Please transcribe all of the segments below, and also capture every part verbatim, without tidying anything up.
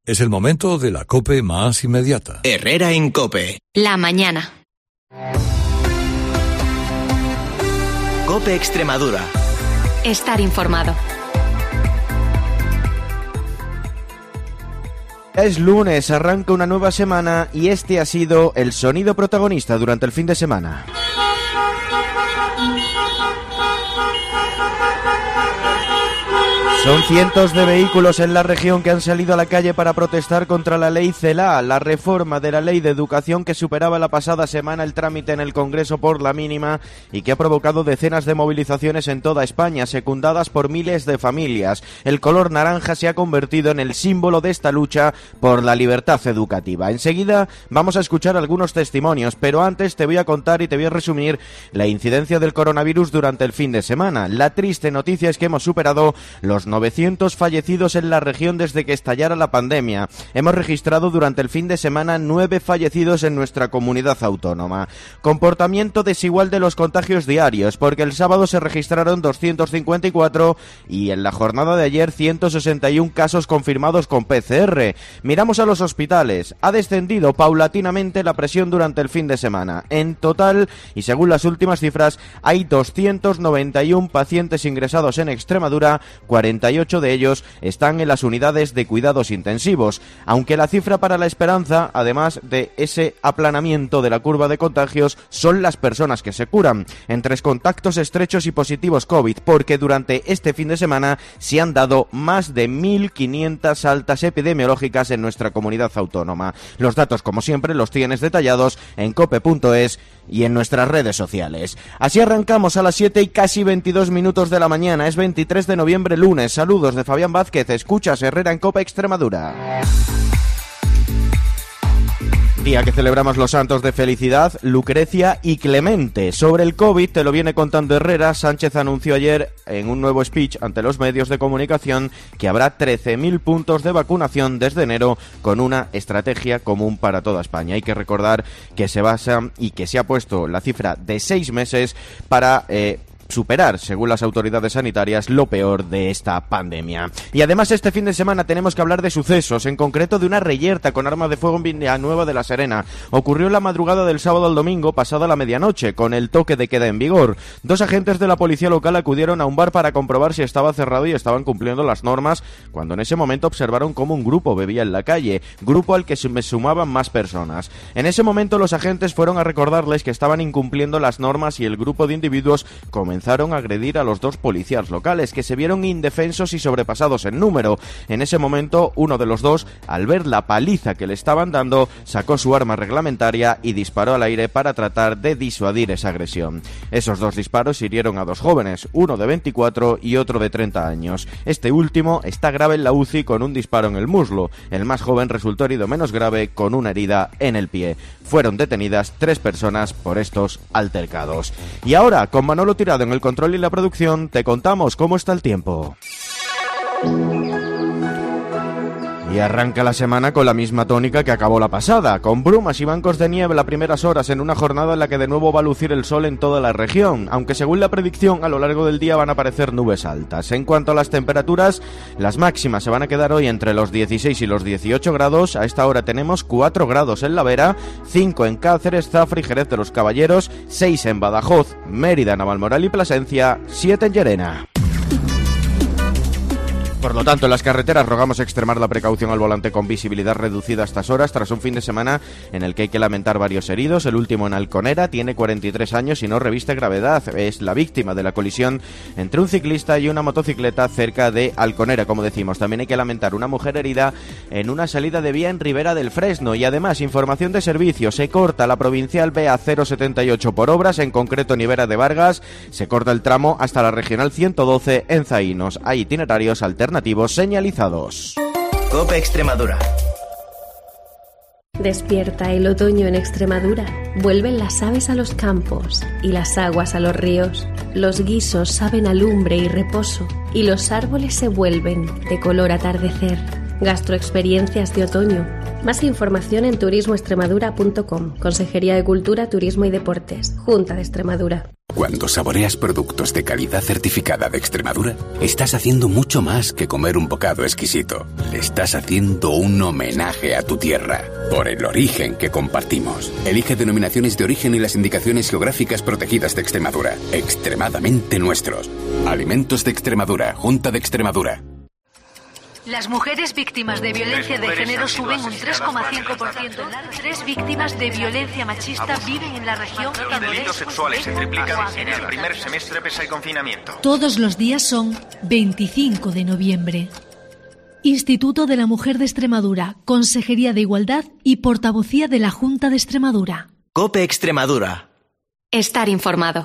Es el momento de la COPE más inmediata. Herrera en COPE. La mañana. COPE Extremadura. Estar informado. Es lunes, arranca una nueva semana y este ha sido el sonido protagonista durante el fin de semana. Son cientos de vehículos en la región que han salido a la calle para protestar contra la ley CELA, la reforma de la ley de educación que superaba la pasada semana el trámite en el Congreso por la mínima y que ha provocado decenas de movilizaciones en toda España, secundadas por miles de familias. El color naranja se ha convertido en el símbolo de esta lucha por la libertad educativa. Enseguida vamos a escuchar algunos testimonios, pero antes te voy a contar y te voy a resumir la incidencia del coronavirus durante el fin de semana. La triste noticia es que hemos superado los novecientos fallecidos en la región desde que estallara la pandemia. Hemos registrado durante el fin de semana nueve fallecidos en nuestra comunidad autónoma. Comportamiento desigual de los contagios diarios, porque el sábado se registraron doscientos cincuenta y cuatro y en la jornada de ayer ciento sesenta y uno casos confirmados con P C R. Miramos a los hospitales. Ha descendido paulatinamente la presión durante el fin de semana. En total, y según las últimas cifras, hay doscientos noventa y uno pacientes ingresados en Extremadura, cuarenta y ocho de ellos están en las unidades de cuidados intensivos, aunque la cifra para la esperanza, además de ese aplanamiento de la curva de contagios, son las personas que se curan, entre contactos estrechos y positivos COVID, porque durante este fin de semana se han dado más de mil quinientas altas epidemiológicas en nuestra comunidad autónoma. Los datos, como siempre, los tienes detallados en cope punto es y en nuestras redes sociales. Así arrancamos a las siete y casi veintidós minutos de la mañana. Es veintitrés de noviembre, lunes. Saludos de Fabián Vázquez. Escuchas Herrera en COPE Extremadura. Día que celebramos los santos de Felicidad, Lucrecia y Clemente. Sobre el COVID, te lo viene contando Herrera. Sánchez anunció ayer en un nuevo speech ante los medios de comunicación que habrá trece mil puntos de vacunación desde enero con una estrategia común para toda España. Hay que recordar que se basa y que se ha puesto la cifra de seis meses para Eh, superar, según las autoridades sanitarias, lo peor de esta pandemia. Y además este fin de semana tenemos que hablar de sucesos, en concreto de una reyerta con arma de fuego en Villanueva de la Serena. Ocurrió en la madrugada del sábado al domingo, pasada la medianoche, con el toque de queda en vigor. Dos agentes de la policía local acudieron a un bar para comprobar si estaba cerrado y estaban cumpliendo las normas, cuando en ese momento observaron cómo un grupo bebía en la calle, grupo al que se sumaban más personas. En ese momento los agentes fueron a recordarles que estaban incumpliendo las normas y el grupo de individuos comenzó Comenzaron a agredir a los dos policías locales, que se vieron indefensos y sobrepasados en número. En ese momento, uno de los dos, al ver la paliza que le estaban dando, sacó su arma reglamentaria y disparó al aire para tratar de disuadir esa agresión. Esos dos disparos hirieron a dos jóvenes, uno de veinticuatro y otro de treinta años. Este último está grave en la U C I con un disparo en el muslo. El más joven resultó herido menos grave con una herida en el pie. Fueron detenidas tres personas por estos altercados. Y ahora, con Manolo Tirado en el control y la producción, te contamos cómo está el tiempo. Y arranca la semana con la misma tónica que acabó la pasada, con brumas y bancos de nieve las primeras horas en una jornada en la que de nuevo va a lucir el sol en toda la región, aunque según la predicción a lo largo del día van a aparecer nubes altas. En cuanto a las temperaturas, las máximas se van a quedar hoy entre los dieciséis y los dieciocho grados. A esta hora tenemos cuatro grados en La Vera, cinco en Cáceres, Zafra y Jerez de los Caballeros, seis en Badajoz, Mérida, Navalmoral y Plasencia, siete en Llerena. Por lo tanto, en las carreteras rogamos extremar la precaución al volante con visibilidad reducida a estas horas, tras un fin de semana en el que hay que lamentar varios heridos. El último en Alconera, tiene cuarenta y tres años y no reviste gravedad. Es la víctima de la colisión entre un ciclista y una motocicleta cerca de Alconera, como decimos. También hay que lamentar una mujer herida en una salida de vía en Ribera del Fresno. Y además, información de servicio, se corta la provincial B A cero setenta y ocho por obras, en concreto en Ibera de Vargas. Se corta el tramo hasta la regional ciento doce en Zaínos. Hay itinerarios alternativos señalizados. COPE Extremadura. Despierta el otoño en Extremadura. Vuelven las aves a los campos y las aguas a los ríos. Los guisos saben a lumbre y reposo y los árboles se vuelven de color atardecer. Gastroexperiencias de otoño. Más información en turismo extremadura punto com. Consejería de Cultura, Turismo y Deportes. Junta de Extremadura. Cuando saboreas productos de calidad certificada de Extremadura, estás haciendo mucho más que comer un bocado exquisito. Le estás haciendo un homenaje a tu tierra, por el origen que compartimos. Elige denominaciones de origen y las indicaciones geográficas protegidas de Extremadura. Extremadamente nuestros. Alimentos de Extremadura, Junta de Extremadura. Las mujeres víctimas de violencia de género suben un tres coma cinco por ciento. Tres víctimas de violencia machista viven en la región. Los delitos sexuales se triplican en el primer semestre pese al confinamiento. Todos los días son veinticinco de noviembre. Instituto de la Mujer de Extremadura, Consejería de Igualdad y Portavocía de la Junta de Extremadura. COPE Extremadura. Estar informado.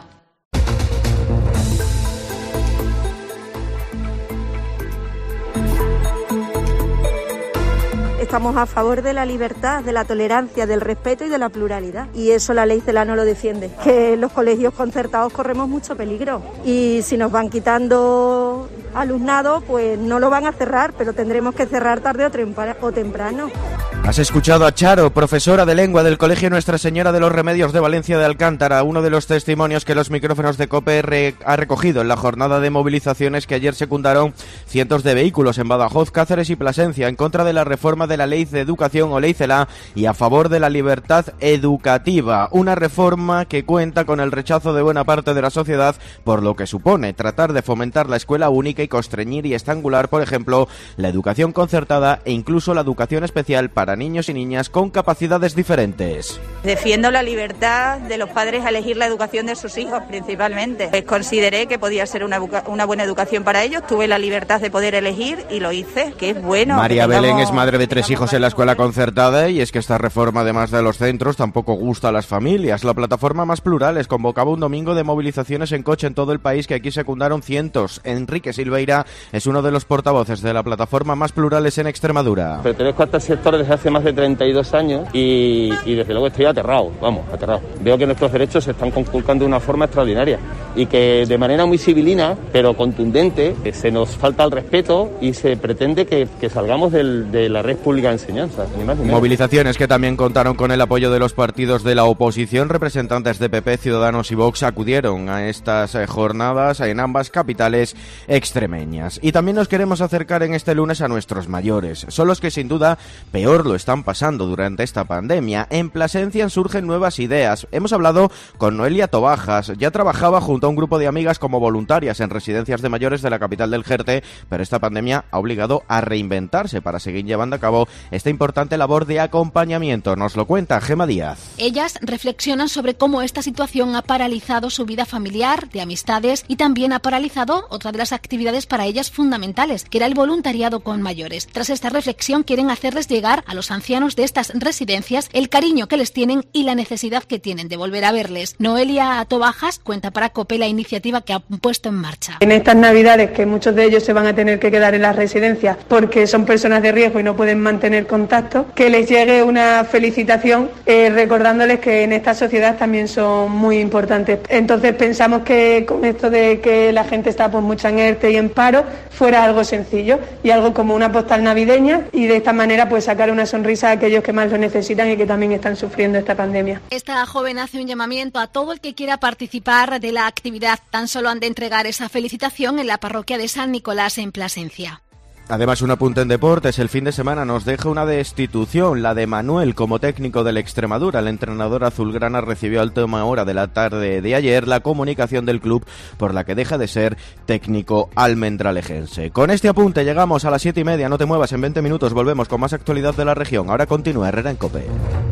Estamos a favor de la libertad, de la tolerancia, del respeto y de la pluralidad. Y eso la ley CELA no lo defiende. Que los colegios concertados corremos mucho peligro. Y si nos van quitando alumnado, pues no lo van a cerrar, pero tendremos que cerrar tarde o temprano. Has escuchado a Charo, profesora de lengua del Colegio Nuestra Señora de los Remedios de Valencia de Alcántara, uno de los testimonios que los micrófonos de COPE re- ha recogido en la jornada de movilizaciones que ayer secundaron cientos de vehículos en Badajoz, Cáceres y Plasencia en contra de la reforma de la Ley de Educación o Ley CELA y a favor de la libertad educativa, una reforma que cuenta con el rechazo de buena parte de la sociedad por lo que supone tratar de fomentar la escuela única y constreñir y estrangular, por ejemplo, la educación concertada e incluso la educación especial para niños y niñas con capacidades diferentes. Defiendo la libertad de los padres a elegir la educación de sus hijos principalmente. Pues consideré que podía ser una, una buena educación para ellos, tuve la libertad de poder elegir y lo hice, que es bueno. María Belén es madre de tres hijos en la escuela concertada y es que esta reforma, además de los centros, tampoco gusta a las familias. La plataforma Más Plurales convocaba un domingo de movilizaciones en coche en todo el país que aquí secundaron cientos. Enrique Silveira es uno de los portavoces de la plataforma Más Plurales en Extremadura. Pertenezco a este sector desde hace más de treinta y dos años y, y desde luego estoy aterrado, vamos, aterrado. Veo que nuestros derechos se están conculcando de una forma extraordinaria y que de manera muy civilina, pero contundente, se nos falta el respeto y se pretende que, que salgamos del, de la red pública de enseñanza. Ni más ni menos. Movilizaciones que también contaron con el apoyo de los partidos de la oposición. Representantes de P P, Ciudadanos y Vox acudieron a estas eh, jornadas en ambas capitales extremeñas. Y también nos queremos acercar en este lunes a nuestros mayores. Son los que sin duda peor lo están pasando durante esta pandemia. En Plasencia surgen nuevas ideas. Hemos hablado con Noelia Tobajas. Ya trabajaba junto a un grupo de amigas como voluntarias en residencias de mayores de la capital del Jerte, pero esta pandemia ha obligado a reinventarse para seguir llevando a cabo esta importante labor de acompañamiento. Nos lo cuenta Gema Díaz. Ellas reflexionan sobre cómo esta situación ha paralizado su vida familiar, de amistades y también ha paralizado otra de las actividades para ellas fundamentales, que era el voluntariado con mayores. Tras esta reflexión quieren hacerles llegar a los ancianos de estas residencias el cariño que les tienen y la necesidad que tienen de volver a verles. Noelia Tobajas cuenta para COPE la iniciativa que han puesto en marcha. En estas navidades, que muchos de ellos se van a tener que quedar en las residencias porque son personas de riesgo y no pueden mantener contacto, que les llegue una felicitación eh, recordándoles que en esta sociedad también son muy importantes. Entonces pensamos que con esto de que la gente está pues mucha en ERTE y en paro, fuera algo sencillo y algo como una postal navideña y de esta manera pues sacar una sonrisa a aquellos que más lo necesitan y que también están sufriendo esta pandemia. Esta joven hace un llamamiento a todo el que quiera participar de la actividad. Tan solo han de entregar esa felicitación en la parroquia de San Nicolás en Plasencia. Además, un apunte en deportes. El fin de semana nos deja una destitución, la de Manuel como técnico del Extremadura. El entrenador azulgrana recibió a última hora de la tarde de ayer la comunicación del club por la que deja de ser técnico almendralejense. Con este apunte llegamos a las siete y media. No te muevas, en veinte minutos volvemos con más actualidad de la región. Ahora continúa Herrera en COPE.